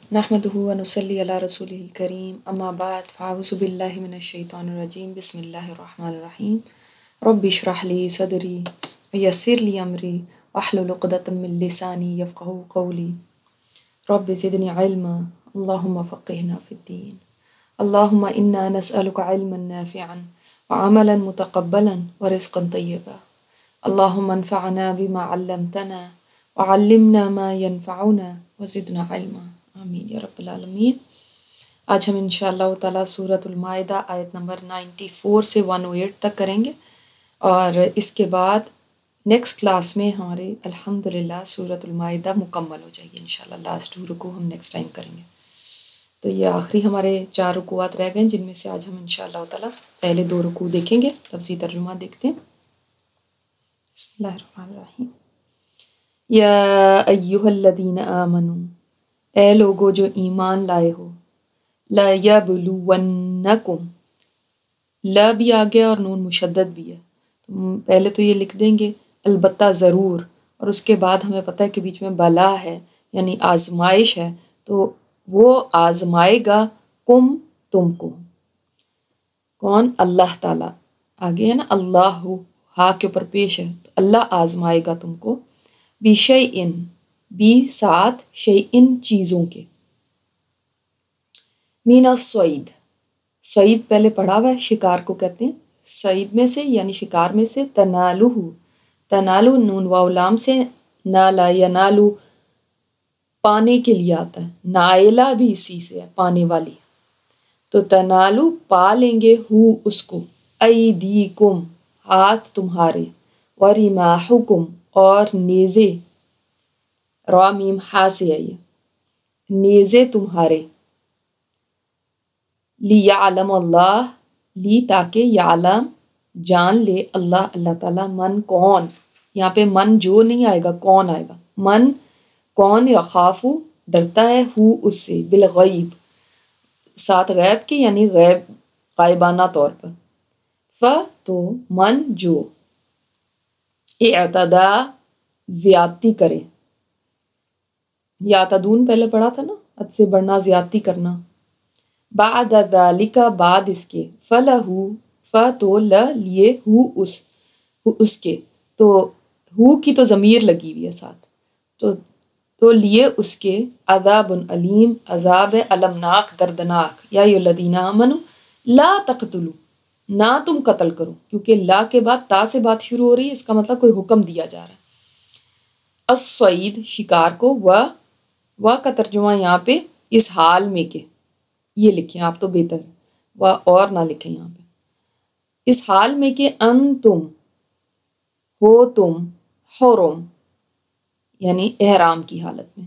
نحمده ونصلي على رسوله الكريم اما بعد فاعوذ بالله من الشيطان الرجيم بسم الله الرحمن الرحيم رب اشرح لي صدري ويسر لي امري واحلل عقدة من لساني يفقهوا قولي رب زدني علما اللهم فقهنا في الدين اللهم انا نسألك علما نافعا وعملا متقبلا ورزقا طيبا اللهم انفعنا بما علمتنا وعلمنا ما ينفعنا وزدنا علما آمین یا رب العالمین۔ آج ہم انشاءاللہ تعالیٰ سورۃ المائدہ آیت نمبر 94 سے 108 تک کریں گے، اور اس کے بعد نیکسٹ کلاس میں ہمارے الحمدللہ سورۃ المائدہ مکمل ہو جائے گی انشاءاللہ۔ لاسٹ 2 رکوع ہم نیکسٹ ٹائم کریں گے، تو یہ آخری ہمارے 4 رکوعات رہ گئے، جن میں سے آج ہم انشاءاللہ تعالیٰ پہلے 2 رکوع دیکھیں گے۔ لفظی ترجمہ دیکھتے ہیں۔ بسم اللہ الرحمن الرحیم۔ یا ایھا الذین آمنوا، اے لوگو جو ایمان لائے ہو، لَیَبْلُوَنَّکُم، لا بھی آ گیا اور نون مشدد بھی ہے، تو پہلے تو یہ لکھ دیں گے البتہ ضرور، اور اس کے بعد ہمیں پتہ ہے کہ بیچ میں بلا ہے یعنی آزمائش ہے، تو وہ آزمائے گا کم، تم کو۔ کون؟ اللہ تعالیٰ۔ آگے ہے نا اللہ، ہا کے اوپر پیش ہے، تو اللہ آزمائے گا تم کو، بِشَیْءٍ، بھی ساتھ، شیئن چیزوں کے، من الصید، صید پہلے پڑھا ہوا ہے، شکار کو کہتے ہیں، صید میں سے یعنی شکار میں سے، تنالہ، تنالو نون واو لام سے، نالا ینالو پانے کے لیے آتا ہے، نائلہ بھی اسی سے ہے، پانے والی، تو تنالو پا لیں گے، ہو اس کو، ایدیکم ہاتھ تمہارے، ورماحکم اور نیزے، را میم ہا سے ہے یہ، نیزے تمہارے، لیعلم اللہ، لی تاکہ یعلم جان لے اللہ، اللہ تعالیٰ، من کون، یہاں پہ من جو نہیں آئے گا، کون آئے گا، من کون، یخافو ڈرتا ہے، ہو اس سے، بالغیب ساتھ غیب کے یعنی غیب غائبانہ طور پر، تو من جو، اعتدا زیادتی کرے، یعتدون پہلے پڑھا تھا نا، حد سے بڑھنا، زیادتی کرنا، بعد ذالک بعد اس کے، فلہو تو لیے ہو اس کے، تو ہو کی تو ضمیر لگی ہوئی ہے ساتھ، تو لیے اس کے، عذاب علیم عذاب المناک دردناک، یا ایھا الذین آمنوا لا تقتلوا، نہ تم قتل کرو، کیونکہ لا کے بعد تا سے بات شروع ہو رہی ہے، اس کا مطلب کوئی حکم دیا جا رہا ہے، الصید شکار کو، و کا ترجمہ یہاں پہ اس حال میں کہ، یہ لکھیں آپ تو بہتر ہے، و اور نہ لکھیں یہاں پہ، اس حال میں کہ انتم ہو تم، حرم یعنی احرام کی حالت میں،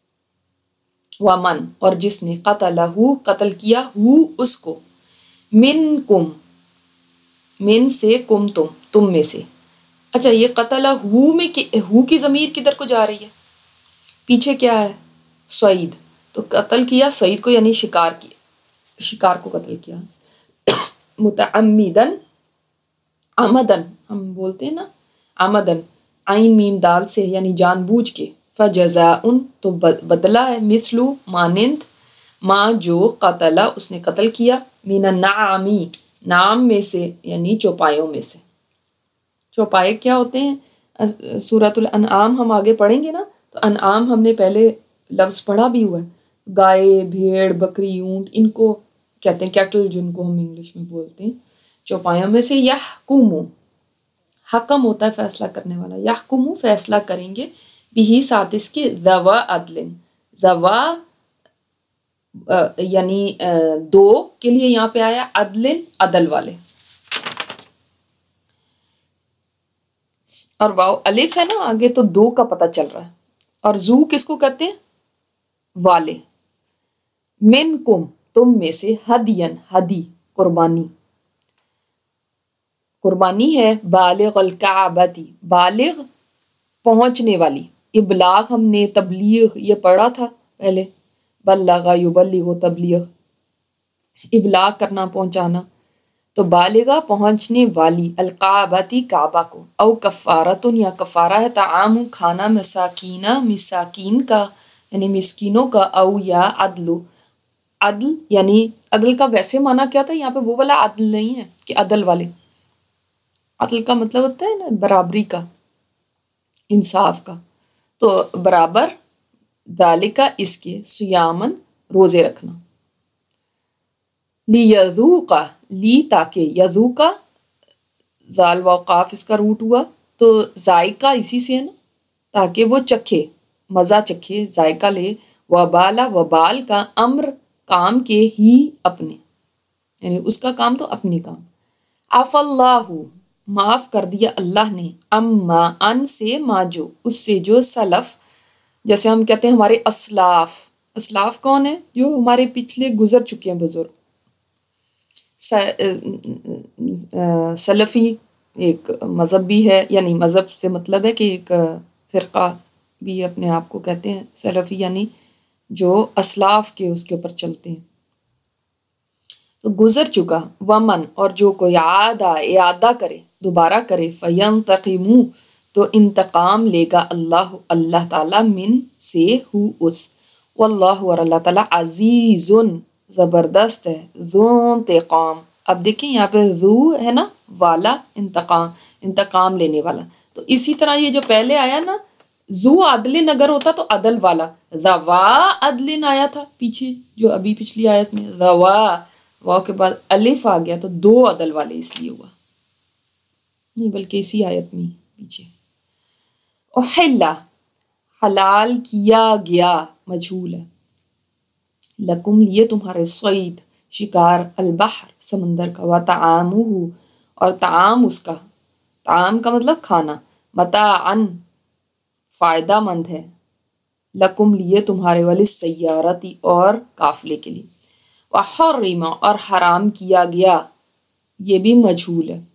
ومن اور جس نے، قتلہ قتل کیا، ہو اس کو، منکم من سے، کم تم میں سے، اچھا یہ قتلہ ہو میں ہو کی ضمیر کدھر کو جا رہی ہے؟ پیچھے کیا ہے؟ صید، تو قتل کیا صید کو یعنی شکار کو قتل کیا، متعمدن، عمدن ہم بولتے ہیں نا، عمدن عین میم دال سے یعنی جان بوجھ کے، فجزاء تو بدلہ ہے، مثلو مانند، ما جو، قتل اس نے قتل کیا، من النعام نعام میں سے یعنی چوپایوں میں سے، چوپائے کیا ہوتے ہیں؟ سورۃ الانعام ہم آگے پڑھیں گے نا، تو انعام ہم نے پہلے لفظ پڑھا بھی ہوا ہے، گائے، بھیڑ، بکری، اونٹ، ان کو کہتے ہیں کیٹل، جن کو ہم انگلش میں بولتے ہیں، چوپایوں میں سے، یحکمو حکم ہوتا ہے فیصلہ کرنے والا، یحکمو فیصلہ کریں گے، بھی ساتھ اس کے، ذوا عدل، ذوا یعنی 2 کے لیے یہاں پہ آیا، عدل عدل والے، اور واو الف ہے نا آگے، تو 2 کا پتہ چل رہا ہے، اور زو کس کو کہتے ہیں؟ والے، منکم تم میں سے، ہدین ہدی قربانی، قربانی ہے، بالغ الکعبتی بالغ پہنچنے والی، ابلاغ ہم نے تبلیغ یہ پڑھا تھا پہلے، بلغ یبلغ تبلیغ، ابلاغ کرنا، پہنچانا، تو بالغہ پہنچنے والی، الکعبتی کعبہ کو، او کفارتن یا کفارہ ہے، طعام کھانا، مساکینہ مساکین کا یعنی مسکینوں کا، او یا عدل، عدل یعنی عدل کا ویسے معنی کیا تھا، یہاں پہ وہ والا عدل نہیں ہے کہ عدل والے، عدل کا مطلب ہوتا ہے نا برابری کا، انصاف کا، تو برابر، ذالکا اس کے، سیامن روزے رکھنا، لیذوقا، لی تاکہ، یذوقا زال و قاف اس کا روٹ ہوا تو ذائقہ اسی سے ہے نا، تاکہ وہ چکھے، مزہ چکھے، ذائقہ لے، وبالا، وبال کا، امر کام کے، ہی اپنے، یعنی اس کا کام تو اپنے کام، عف اللہ معاف کر دیا اللہ نے، اما ان سے، ما جو اس سے، جو سلف، جیسے ہم کہتے ہیں ہمارے اسلاف، اسلاف کون ہے؟ جو ہمارے پچھلے گزر چکے ہیں بزرگ، سلفی ایک مذہب بھی ہے، یعنی مذہب سے مطلب ہے کہ ایک فرقہ بھی اپنے آپ کو کہتے ہیں سلفی، یعنی جو اسلاف کے اس کے اوپر چلتے ہیں، تو گزر چکا، ومن اور جو کوئی اعادہ کرے، دوبارہ کرے، فینتقموا تو انتقام لے گا اللہ تعالیٰ، من سے، ہو اس، واللہ اور اللہ تعالیٰ، عزیز زبردست ہے، ذو انتقام، اب دیکھیں یہاں پہ ذو ہے نا والا، انتقام لینے والا، تو اسی طرح یہ جو پہلے آیا نا ذو عدل اگر ہوتا تو عدل والا، ذوا عدل آیا تھا پیچھے جو ابھی پچھلی آیت میں، ذوا، واو کے بعد الف آ گیا تو دو عدل والے اس لیے ہوا نہیں، بلکہ اسی آیت میں پیچھے، احلا حلال کیا گیا، مجھول ہے، لکم لیے تمہارے، صید شکار، البحر سمندر کا، وطعامہ اور طعام اس کا، طعام کا مطلب کھانا، متاعن فائدہ مند ہے، لکم لیے تمہارے، والی سیارتی اور قافلے کے لیے، وحرم اور حرام کیا گیا، یہ بھی مجھول ہے،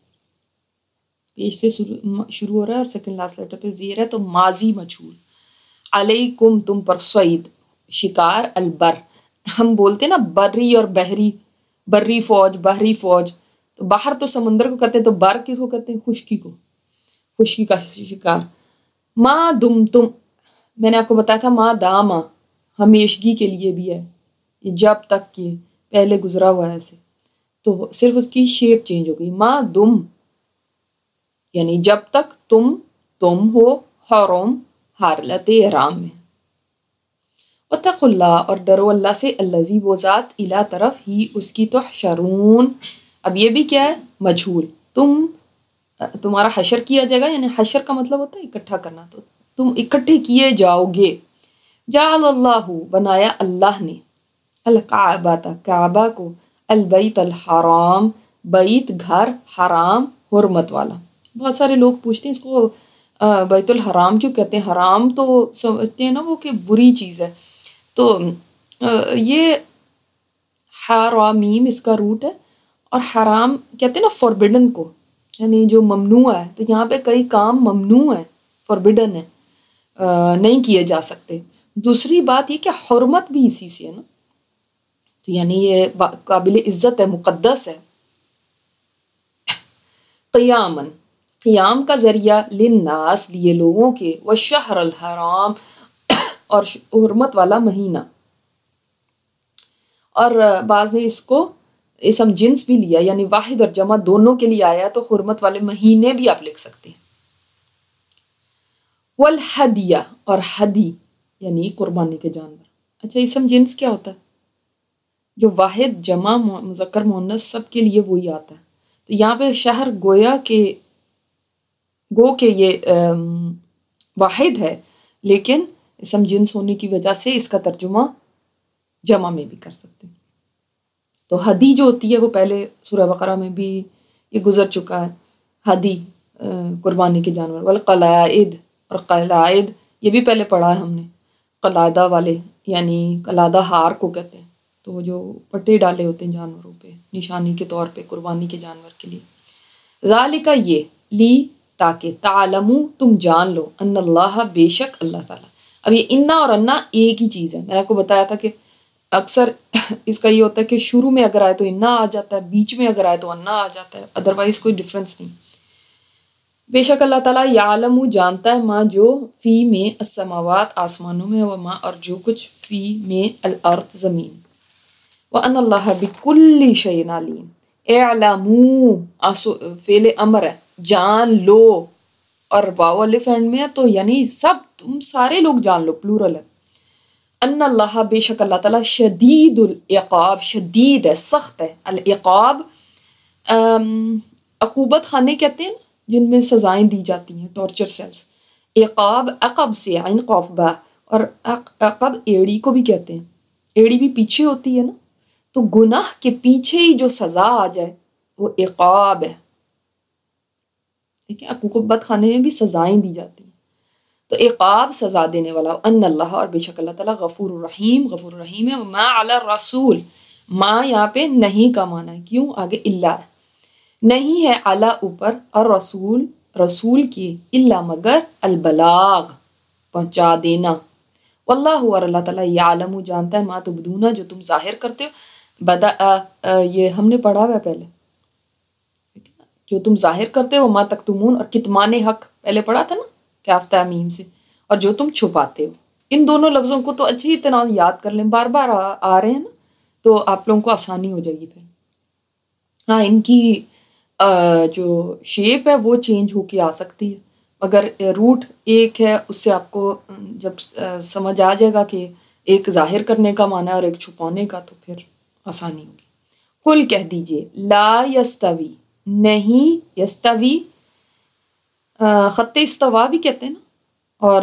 پیش سے شروع ہو رہا ہے اور سیکنڈ لاسٹ لیٹر پہ زیر ہے تو ماضی مجھول، علیکم تم پر، صید شکار، البر ہم بولتے ہیں نا بری اور بحری، بری فوج، بحری فوج، تو باہر تو سمندر کو کہتے ہیں، تو بر کس کو کہتے ہیں؟ خشکی کو، خشکی کا شکار، ما دم تم، میں نے آپ کو بتایا تھا ما داما ہمیشگی کے لیے بھی ہے، یہ جب تک کی پہلے گزرا ہوا ہے ایسے، تو صرف اس کی شیپ چینج ہو گئی، ما دم یعنی جب تک تم ہو، حرم حالت احرام میں، واتقوا اللہ اور ڈرو اللہ سے، الذی وہ ذات، الی طرف، ہی اس کی، تحشرون، اب یہ بھی کیا ہے؟ مجھول، تمہارا حشر کیا جائے گا، یعنی حشر کا مطلب ہوتا ہے اکٹھا کرنا، تو تم اکٹھے کیے جاؤ گے، جعل اللہ بنایا اللہ نے، الکعبہ کعبہ کو، البیت الحرام بیت گھر، حرام حرمت والا، بہت سارے لوگ پوچھتے ہیں اس کو بیت الحرام کیوں کہتے ہیں، حرام تو سمجھتے ہیں نا وہ کہ بری چیز ہے، تو یہ حرامیم اس کا روٹ ہے، اور حرام کہتے ہیں نا فوربڈن کو، یعنی جو ممنوع ہے، تو یہاں پہ کئی کام ممنوع ہیں، فوربڈن ہے، نہیں کیے جا سکتے، دوسری بات یہ کہ حرمت بھی اسی سے ہے نا، تو یعنی یہ قابل عزت ہے، مقدس ہے، قیامن قیام کا ذریعہ، للناس لیے لوگوں کے، والشہر الحرام اور حرمت والا مہینہ، اور بعض نے اس کو اسم جنس بھی لیا، یعنی واحد اور جمع دونوں کے لیے آیا، تو حرمت والے مہینے بھی آپ لکھ سکتے ہیں، والہدیہ اور ہدی یعنی قربانی کے جانور، اچھا اسم جنس کیا ہوتا ہے؟ جو واحد جمع مذکر مؤنث سب کے لیے وہی آتا ہے، تو یہاں پہ شہر گو کہ یہ واحد ہے، لیکن اسم جنس ہونے کی وجہ سے اس کا ترجمہ جمع میں بھی کر سکتے ہیں، تو ہدی جو ہوتی ہے وہ پہلے سورہ بقرہ میں بھی یہ گزر چکا ہے، ہدی قربانی کے جانور، والقلائد اور قلائد یہ بھی پہلے پڑھا ہے ہم نے، قلادہ والے یعنی قلادہ ہار کو کہتے ہیں، تو وہ جو پٹے ڈالے ہوتے ہیں جانوروں پہ نشانی کے طور پہ قربانی کے جانور کے لیے، ذالک یہ، لی تاکہ، تعلمو تم جان لو، ان اللہ بے شک اللہ تعالیٰ، اب یہ انا اور انا ایک ہی چیز ہے، میں نے آپ کو بتایا تھا کہ اکثر اس کا یہ ہوتا ہے کہ شروع میں اگر آئے تو انا آ جاتا ہے، بیچ میں اگر آئے تو انا آ جاتا ہے، ادروائز کوئی ڈفرینس نہیں، بے شک اللہ تعالیٰ یعلم جانتا ہے ما جو فی میں السماوات آسمانوں میں، وما اور جو کچھ فی میں الارض زمین، وان اللہ بکل شیء علیم، اعلموا فعل امر ہے، جان لو، اور واو الف اینڈ میں ہے تو یعنی سب تم سارے لوگ جان لو، پلورل ہے، ان اللہ بے شک اللہ تعالیٰ شدید العقاب، شدید ہے، سخت ہے، العقاب عقوبت خانے کہتے ہیں جن میں سزائیں دی جاتی ہیں، ٹارچر سیلز، عقاب عقب سے عین قاف با، اور عقب ایڑی کو بھی کہتے ہیں، ایڑی بھی پیچھے ہوتی ہے نا، تو گناہ کے پیچھے ہی جو سزا آ جائے وہ عقاب ہے، ٹھیک ہے، عقوبت خانے میں بھی سزائیں دی جاتی ہیں، تو عقاب سزا دینے والا، ان اللہ اور بے شک اللہ تعالیٰ غفور الرحیم، غفور الرحیم ہے، ما علی الرسول، ما یہاں پہ نہیں کا معنی ہے، کیوں آگے اللہ ہے، نہیں ہے اعلیٰ اوپر، اور رسول رسول کی الا مگر البلاغ پہنچا دینا، واللہ اور اللہ تعالیٰ یعلم جانتا ہے ما تبدون جو تم ظاہر کرتے ہو، یہ ہم نے پڑھا ہوا ہے پہلے، جو تم ظاہر کرتے ہو، ما تکتمون اور کتمان حق پہلے پڑھا تھا نا کاف تا میم سے، اور جو تم چھپاتے ہو، ان دونوں لفظوں کو تو اچھی طرح یاد کر لیں، بار بار آ رہے ہیں نا تو آپ لوگوں کو آسانی ہو جائے گی پھر، ہاں ان کی جو شیپ ہے وہ چینج ہو کے آ سکتی ہے، مگر روٹ ایک ہے، اس سے آپ کو جب سمجھ آ جائے گا کہ ایک ظاہر کرنے کا معنی ہے اور ایک چھپانے کا، تو پھر آسانی ہوگی۔ قل کہہ دیجئے لا یستوی، نہیں، یستوی خط استوا بھی کہتے ہیں نا، اور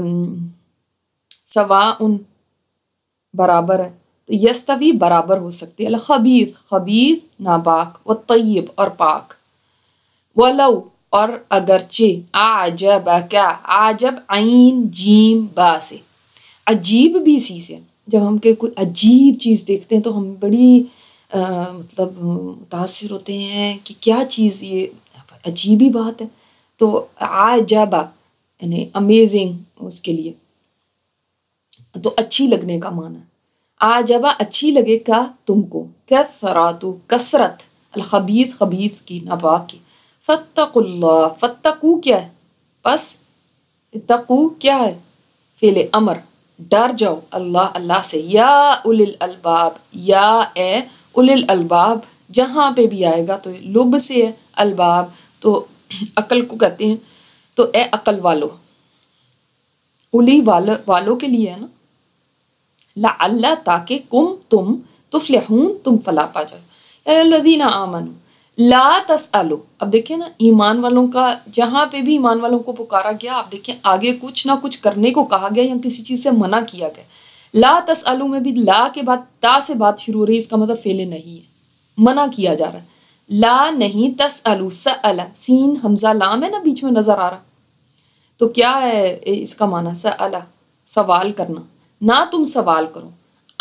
سواء برابر ہے، تو یستوی برابر ہو سکتی ہے، الخبیث خبیث ناپاک، والطیب اور پاک، ولو اور اگرچہ، اعجبک عجب عین جیم با سے، عجیب بھی اسی سے، جب ہم کوئی عجیب چیز دیکھتے ہیں تو ہم بڑی مطلب متاثر ہوتے ہیں کہ کیا چیز یہ عجیب ہی بات ہے، تو عجبا یعنی امیزنگ اس کے لیے، تو اچھی لگنے کا معنی ہے، عجبا اچھی لگے کا تم کو، کثرت کثرت، الخبیث خبیث کی ناپاک کی، فاتقوا اللہ، فتقو کیا ہے، پس اتقو کیا ہے، فعل امر، ڈر جاؤ اللہ اللہ سے، یا اول الالباب، یا اے اول الالباب، جہاں پہ بھی آئے گا تو لب سے ہے، الباب تو عقل کو کہتے ہیں، تو اے عقل والو، اولی والوں کے لیے ہے نا، لعل تاکہ تم تفلحون تم فلاح پا جاؤ، اے الذین آمنوا لا تسألو، اب دیکھیں نا ایمان والوں کا، جہاں پہ بھی ایمان والوں کو پکارا گیا، آپ دیکھیں آگے کچھ نہ کچھ کرنے کو کہا گیا یا کسی چیز سے منع کیا گیا، لا تسألو میں بھی لا کے بعد تا سے بات شروع ہو رہی ہے، اس کا مطلب فعل نہیں ہے، منع کیا جا رہا ہے، لا نہیں، تسألو سأل، سین حمزہ لام ہے نا بیچ میں نظر آ رہا، تو کیا ہے اس کا معنی، سأل سوال کرنا، نہ تم سوال کرو،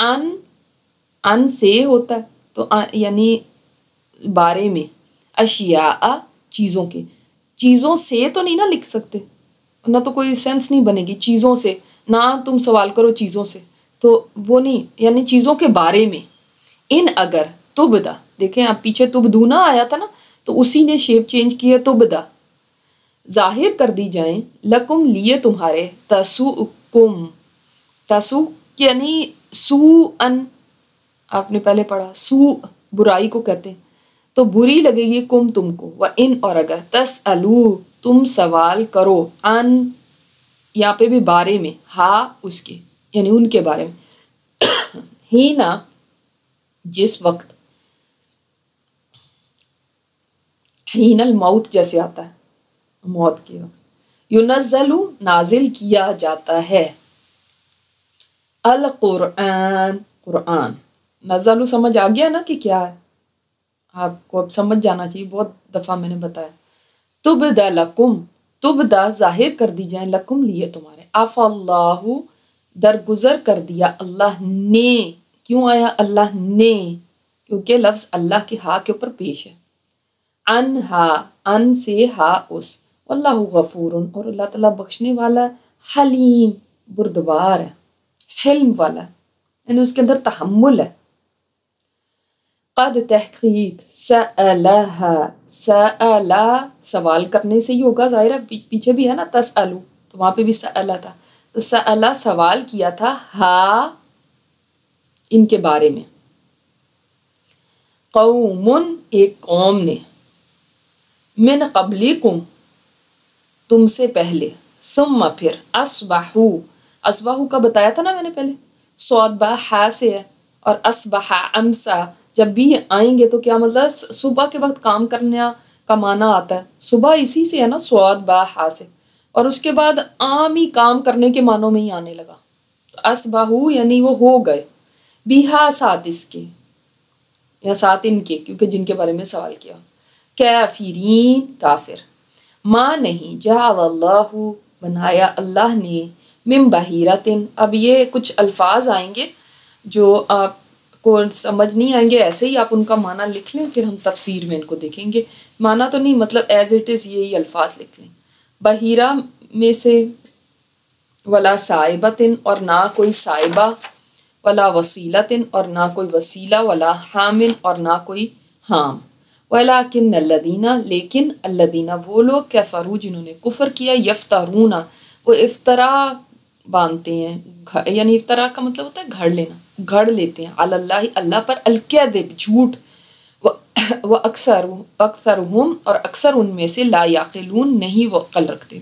ان سے ہوتا ہے تو یعنی بارے میں، اشیاء چیزوں کے، چیزوں سے تو نہیں نا لکھ سکتے، نہ تو کوئی سینس نہیں بنے گی، چیزوں سے، نہ تم سوال کرو چیزوں سے، تو وہ نہیں، یعنی چیزوں کے بارے میں، ان اگر تبدا، دیکھیں آپ پیچھے تبدونا آیا تھا نا، تو اسی نے شیپ چینج کی ہے، تبدا ظاہر کر دی جائیں، لکم لیے تمہارے، تسوکم، تسو یعنی سو ان، آپ نے پہلے پڑھا سو برائی کو کہتے ہیں، تو بری لگے گی کم تم کو، و ان اور اگر، تسالو تم سوال کرو، ان یہاں پہ بھی بارے میں، ہا اس کے یعنی ان کے بارے میں، ہی نا جس وقت، ہین الموت جیسے آتا ہے موت کے وقت، ینزل نازل کیا جاتا ہے، القرآن قرآن، نزل سمجھ آ گیا نا کہ کیا ہے، آپ کو اب سمجھ جانا چاہیے، بہت دفعہ میں نے بتایا، تبدا لکم، تبدا ظاہر کر دی جائیں، لکم لیے تمہارے، عفا اللہ درگزر کر دیا اللہ نے، کیوں آیا اللہ نے، کیونکہ لفظ اللہ کے ہاں کے اوپر پیش ہے، انہا ان سے ہا اس، واللہ غفور اور اللہ تعالیٰ بخشنے والا، حلیم بردبار ہے، حلم والا یعنی اس کے اندر تحمل ہے، قد تحقیق سألہا، سألا سوال کرنے سے ہی ہوگا، ظاہر ہے پیچھے بھی ہے نا تسألو، تو وہاں پہ بھی سألا تھا، تو سألا سوال کیا تھا، ہا ان کے بارے میں، قوم ایک قوم نے، من قبلکم تم سے پہلے، ثم پھر اصبحو، اصبحو کا بتایا تھا نا میں نے پہلے، صاد با ہا سے ہے، اور اصبح امسا، جب بھی آئیں گے تو کیا مطلب صبح کے وقت کام کرنے کا معنی آتا ہے، صبح اسی سے ہے نا، صاد با ہا سے، اور اس کے بعد عام ہی کام کرنے کے معنوں میں ہی آنے لگا، تو اصبحو یعنی وہ ہو گئے، بیہا ساتھ اس کے یا ساتھ ان کے، کیونکہ جن کے بارے میں سوال کیا، کافرین کافر، ماں نہیں، جعل اللہ بنایا اللہ نے، من بحیرتن، اب یہ کچھ الفاظ آئیں گے جو آپ کو سمجھ نہیں آئیں گے، ایسے ہی آپ ان کا معنی لکھ لیں، پھر ہم تفسیر میں ان کو دیکھیں گے، معنی تو نہیں، مطلب ایز اٹ از یہی الفاظ لکھ لیں، بحیرہ میں سے، ولا صائبتن اور نہ کوئی صائبہ، ولا وسیلتن اور نہ کوئی وسیلہ، ولا حامن اور نہ کوئی حام، ولیکن الذین لیکن الذین وہ لوگ کفروا جنہوں نے کفر کیا، یفترون وہ افطرا باندھتے ہیں، یعنی افطرا کا مطلب ہوتا ہے گھڑ لینا، گھڑ لیتے ہیں، علی اللہ اللہ پر، الکذب جھوٹ، وہ اکثرہم اور اکثر ان میں سے لا یعقلون نہیں وہ عقل رکھتے،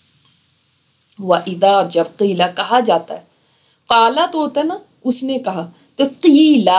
وَإِذَا جب قیلا کہا جاتا ہے، قالا تو ہوتا ہے نا اس نے کہا، تو قیلا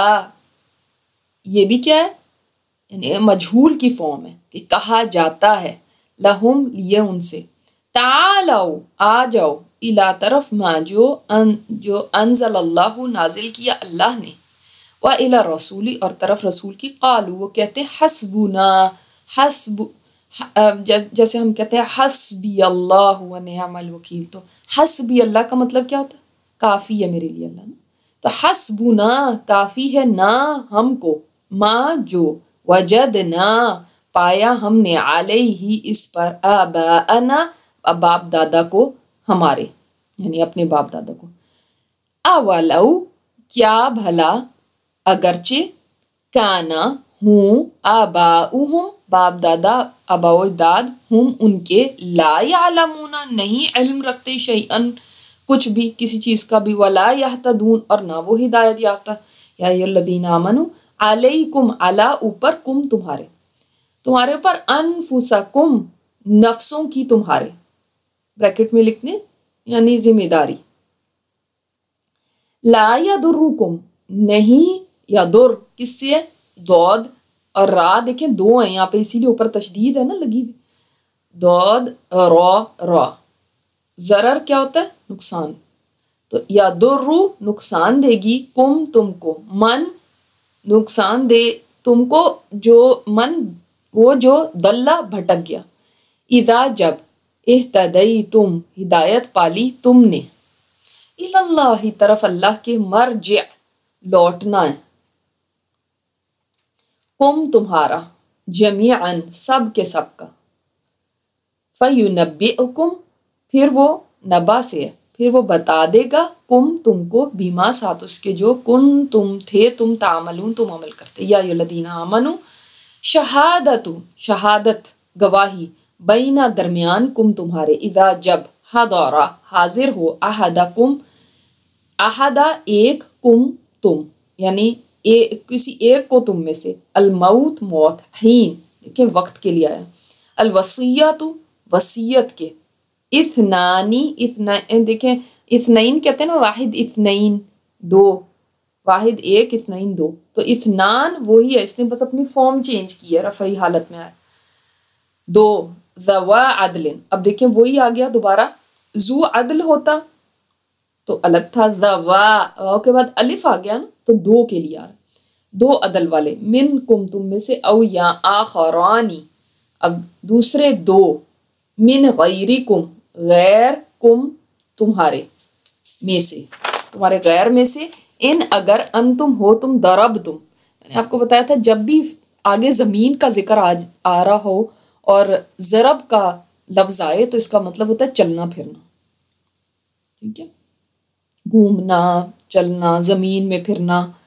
یہ بھی کیا ہے، یعنی مجہول کی فارم ہے کہ کہا جاتا ہے، لہم لیے ان سے، تعالو آ جاؤ، الا طرف ما جو انزل اللہ نازل کیا اللہ نے، وَإِلَى الرَّسُولِ اور طرف رسول کی، قالوا وہ کہتے ہیں حسبنا، حسب جیسے ہم کہتے ہیں حسبی اللہ و نعم الوکیل، تو حسبی اللہ کا مطلب کیا ہوتا ہے، کافی ہے میرے لیے اللہ، تو حسبنا کافی ہے نا ہم کو، ماں جو وجدنا پایا ہم نے، علیہ اس پر، آباءنا باپ دادا کو ہمارے، یعنی اپنے باپ دادا کو، اولو کیا بھلا اگرچہ، کانا ہوں، آباؤہم باپ دادا، آبا و اجداد، ہم ان کے، لا یعلمون نہیں علم رکھتے، شیئن کچھ بھی کسی چیز کا بھی، ولا یہتدون اور نہ وہ ہدایت یافتہ، یا ایھا الذین آمنوا علیکم علی اوپر، کم تمہارے اوپر، انفسکم نفسوں کی تمہارے، بریکٹ میں لکھنے یعنی ذمہ داری، لا یضرکم نہیں، یضر کس سے ہے، ضاد اور را دیکھیں دو ہیں یہاں پہ، اسی لیے اوپر تشدید ہے نا لگی ہوئی، ضاد را، ضرر کیا ہوتا ہے، نقصان، تو یضر نقصان دے گی، کم تم کو، من نقصان دے تم کو، جو من وہ جو دلہ بھٹک گیا، اذا جب، اہتدیتم ہدایت پالی تم نے، اللہ طرف اللہ کے، مرجع لوٹنا ہے، کم تمہارا، جمیعاً سب کے سب کا، فینبئکم پھر وہ نبا سے ہے، پھر وہ بتا دے گا، کم تم کو، بیما ساتھ اس کے جو، کن تم تھے تم، تعملون تم عمل کرتے، یا ایھا الذین آمنوا شہادت شہادت گواہی، بینا درمیان، کم تمہارے، اذا جب، حضر حاضر ہو، احدکم احدہ ایک، کم تم یعنی کسی ایک کو تم میں سے، الموت موت، حین دیکھیں وقت کے لیے آیا، الوصیت وصیت کے، اثنانی دیکھیں اثنین کہتے ہیں نا، واحد اثنین دو، واحد ایک اثنین دو، تو اثنان وہی ہے، اس نے بس اپنی فارم چینج کی ہے، رفعی حالت میں آیا، دو، ذوا عدل، اب دیکھیں وہی آ گیا دوبارہ، ذو عدل ہوتا تو الگ تھا، ذوا کے بعد الف آ گیا نا تو دو کے لیے آ رہا، دو عدل والے، منکم تم میں سے، او یا آخرانی اب دوسرے دو، من غیرکم غیر، کم تمہارے میں سے، تمہارے غیر میں سے، ان اگر انتم ہو تم، ضربتم میں نے آپ کو بتایا تھا جب بھی آگے زمین کا ذکر آ رہا ہو اور ضرب کا لفظ آئے تو اس کا مطلب ہوتا ہے چلنا پھرنا، ٹھیک ہے، گھومنا چلنا، زمین میں پھرنا،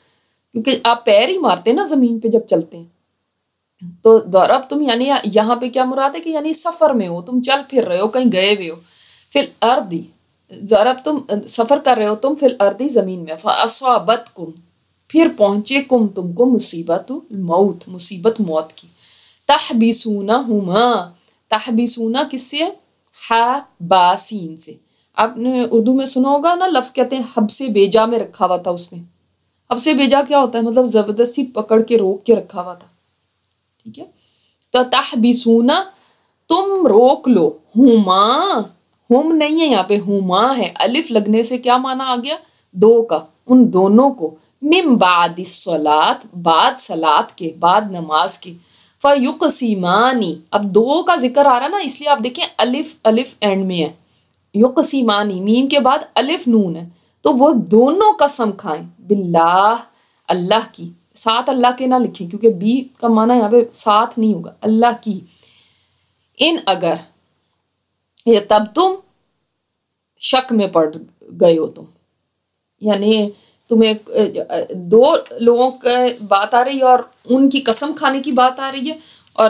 کیونکہ آپ پیر ہی مارتے نا زمین پہ جب چلتے ہیں. تو ضرب تم یعنی یہاں پہ کیا مراد ہے کہ یعنی سفر میں ہو، تم چل پھر رہے ہو، کہیں گئے ہوئے ہو. فی الارض ضرب تم سفر کر رہے ہو تم، فی الارض زمین میں، فاصابتکم پھر پہنچے کم تم کو مصیبت الموت مصیبت موت کی. تحبسونہما تحبسونا کس سے؟ حباسین سے. آپ نے اردو میں سنا ہوگا نا لفظ کہتے ہیں حبس بیجا میں رکھا ہوا تھا اس نے. حبس بیجا کیا ہوتا ہے؟ مطلب زبردستی پکڑ کے روک کے رکھا ہوا تھا. ٹھیک ہے. تو تحبسونا تم روک لو، ہما ہم نہیں ہے یہاں پہ، ہما ہے. الف لگنے سے کیا معنی آ گیا؟ دو کا، ان دونوں کو. من بعد الصلاۃ بعد صلاۃ کے، بعد نماز کے. فیقسیمانی اب دو کا ذکر آ رہا نا، اس لیے آپ دیکھیں الف الف اینڈ میں ہے. یقسیمانی میم کے بعد الف نون ہے، تو وہ دونوں قسم کھائیں باللہ اللہ کی. ساتھ اللہ کے نہ لکھیں کیونکہ بی کا معنی یہاں پہ ساتھ نہیں ہوگا، اللہ کی. ان اگر یہ تب تم شک میں پڑ گئے ہو، تم یعنی تمہیں دو لوگوں کی بات آ رہی ہے اور ان کی قسم کھانے کی بات آ رہی ہے، اور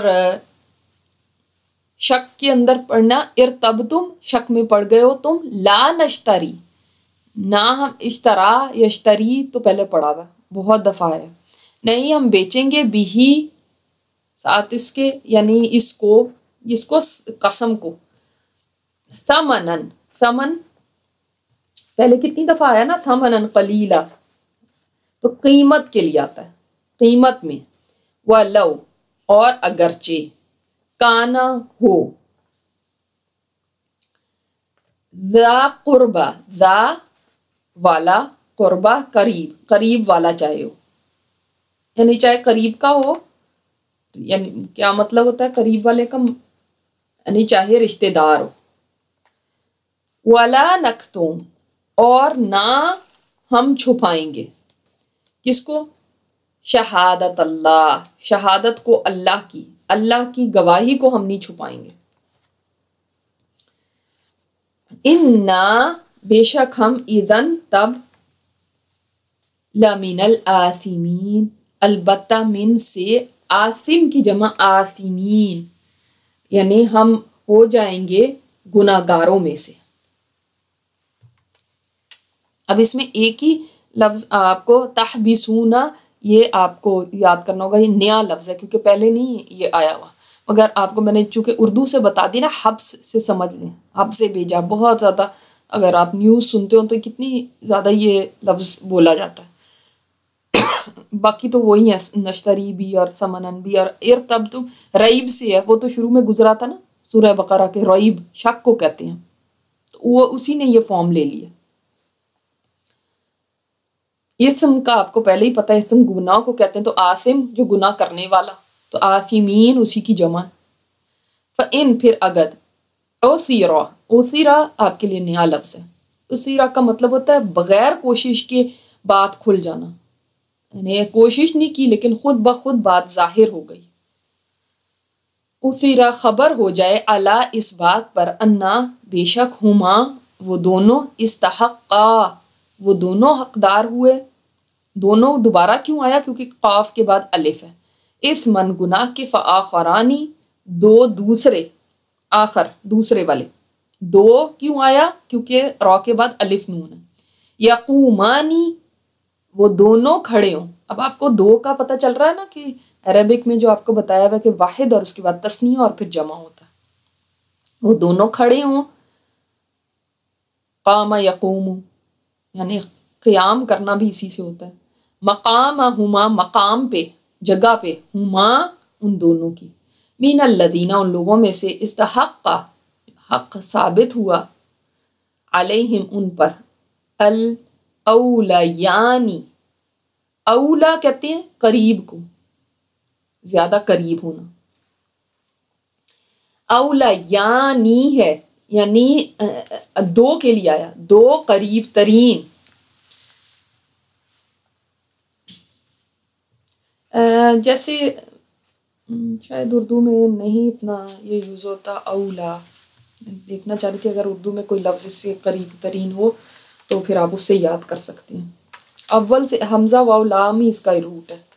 شک کے اندر پڑھنا. ارتب تم شک میں پڑ گئے ہو تم، لا نشتری نہ ہم، اشترا یشتری تو پہلے پڑھا ہوا بہت دفعہ ہے، نہیں ہم بیچیں گے بھی ساتھ اس کے یعنی اس کو قسم کو. ثمنن ثمن پہلے کتنی دفعہ آیا نا، ثمنن قلیلا تو قیمت کے لیے آتا ہے، قیمت میں. وَلَوْ اور اگرچہ، کانا ہو، ذا قربا ذا والا، قربا قریب، قریب والا چاہے ہو، یعنی چاہے قریب کا ہو. یعنی کیا مطلب ہوتا ہے قریب والے کا؟ یعنی چاہے رشتہ دار ہو. وَلَا نَكْتُمْ اور نہ ہم چھپائیں گے، کس کو؟ شہادت اللہ، شہادت کو اللہ کی گواہی کو ہم نہیں چھپائیں گے. اِنَّا بے شک ہم، اذن تب، لَمِنَ الْآثِمِينَ البتہ من سے، آثم کی جمع آثمین، یعنی ہم ہو جائیں گے گناہ گاروں میں سے. اب اس میں ایک ہی لفظ آپ کو تحبسونا، یہ آپ کو یاد کرنا ہوگا، یہ نیا لفظ ہے کیونکہ پہلے نہیں یہ آیا ہوا. مگر آپ کو میں نے چونکہ اردو سے بتا دی نا، حبس سے سمجھ لیں، حبس سے بیجا بہت زیادہ. اگر آپ نیوز سنتے ہو تو کتنی زیادہ یہ لفظ بولا جاتا ہے. باقی تو وہی ہے، نشتری بھی اور سمنن بھی. اور ارتب تم ریب سے ہے، وہ تو شروع میں گزرا تھا نا سورہ بقرہ کے، ریب شک کو کہتے ہیں، تو وہ اسی نے یہ فارم لے لیا. اسم کا آپ کو پہلے ہی پتہ ہے، اسم گناہ کو کہتے ہیں، تو آثم جو گناہ کرنے والا، تو آثمین اسی کی جمع. فَإِن پھر اگر، اوسیرا آپ کے لیے نیا لفظ ہے. اوسیرا کا مطلب ہوتا ہے بغیر کوشش کے بات کھل جانا، یعنی کوشش نہیں کی لیکن خود بخود بات ظاہر ہو گئی. اوسیرا خبر ہو جائے، علی اس بات پر، انا بے شک، ہما وہ دونوں، استحقا وہ دونوں حقدار ہوئے. دونوں دوبارہ کیوں آیا؟ کیونکہ قاف کے بعد الف ہے. اثمن گناہ کے، فآخرانی دو دوسرے، آخر دوسرے والے، دو کیوں آیا؟ کیونکہ را کے بعد الف نون ہے. یقومانی وہ دونوں کھڑے ہوں. اب آپ کو دو کا پتہ چل رہا ہے نا کہ عربک میں جو آپ کو بتایا ہوا کہ واحد اور اس کے بعد تثنیہ اور پھر جمع ہوتا ہے. وہ دونوں کھڑے ہوں. قام یقوم یعنی قیام کرنا بھی اسی سے ہوتا ہے. مقام ہما مقام پہ، جگہ پہ، ہما ان دونوں کی. من الذین ان لوگوں میں سے، استحق حق ثابت ہوا، علیہم ان پر، الاولیانی اولا کہتے ہیں قریب کو، زیادہ قریب ہونا. اولیانی ہے یعنی دو کے لیے آیا، دو قریب ترین. جیسے شاید اردو میں نہیں اتنا یہ یوز ہوتا اولا. دیکھنا چاہ رہی تھی اگر اردو میں کوئی لفظ اس سے قریب ترین ہو تو پھر آپ اس سے یاد کر سکتے ہیں. اول سے حمزہ واو لام ہی اس کا روٹ ہے.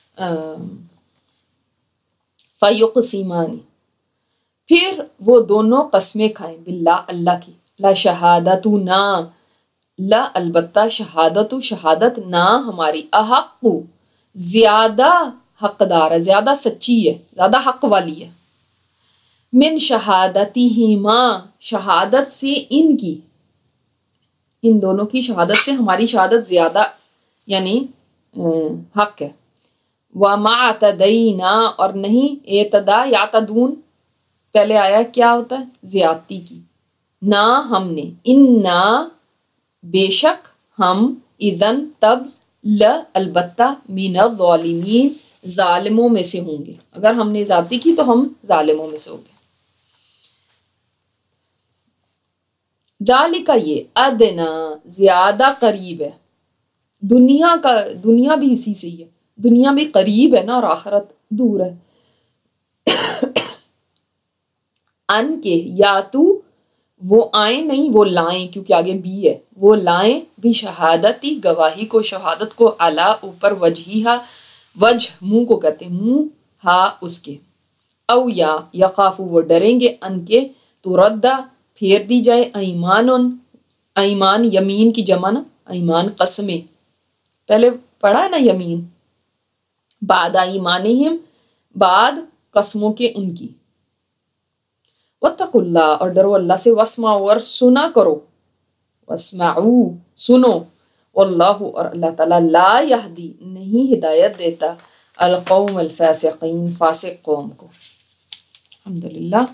فیقسمان، پھر وہ دونوں قسمیں کھائیں، باللہ اللہ کی، لا شہادتنا، لا البتہ، شہادت نا ہماری، احق زیادہ حقدار ہے، زیادہ سچی ہے، زیادہ حق والی ہے، من شہادتہما، شہادت سے ان کی، ان دونوں کی شہادت سے ہماری شہادت زیادہ یعنی حق ہے. وما اعتدینا، اور نہیں اعتدا یعتدون پہلے آیا کیا ہوتا ہے زیادتی کی، نہ ہم نے، انا بے شک ہم، اذن تب، البتہ، من الظالمین ظالموں میں سے ہوں گے، اگر ہم نے زیادتی کی تو ہم ظالموں میں سے ہوں گے. ذالک، یہ، ادنا زیادہ قریب ہے، دنیا بھی اسی سے ہی ہے، دنیا بھی قریب ہے نا اور آخرت دور ہے. ان کے، یا تو وہ آئیں، نہیں وہ لائیں کیونکہ آگے بھی ہے، وہ لائیں بھی شہادتی گواہی کو، شہادت کو، علا اوپر، وجہیہا وجہ منہ کو کہتے ہیں، منہ، ہا اس کے، او یا یخافو وہ ڈریں گے، ان کے تردہ پھیر دی جائے، ایمان یمین کی جمع نا، ایمان قسمیں، پہلے پڑھا ہے نا یمین، بعد ایمانہم بعد قسموں کے ان کی. واتقوا اللہ، اور ڈرو اللہ سے، واسمعوا اور سنا کرو، واسمعوا سنو، واللہ اور اللہ تعالیٰ لا یہدی نہیں ہدایت دیتا، القوم الفاسقین فاسق قوم کو. الحمدللہ.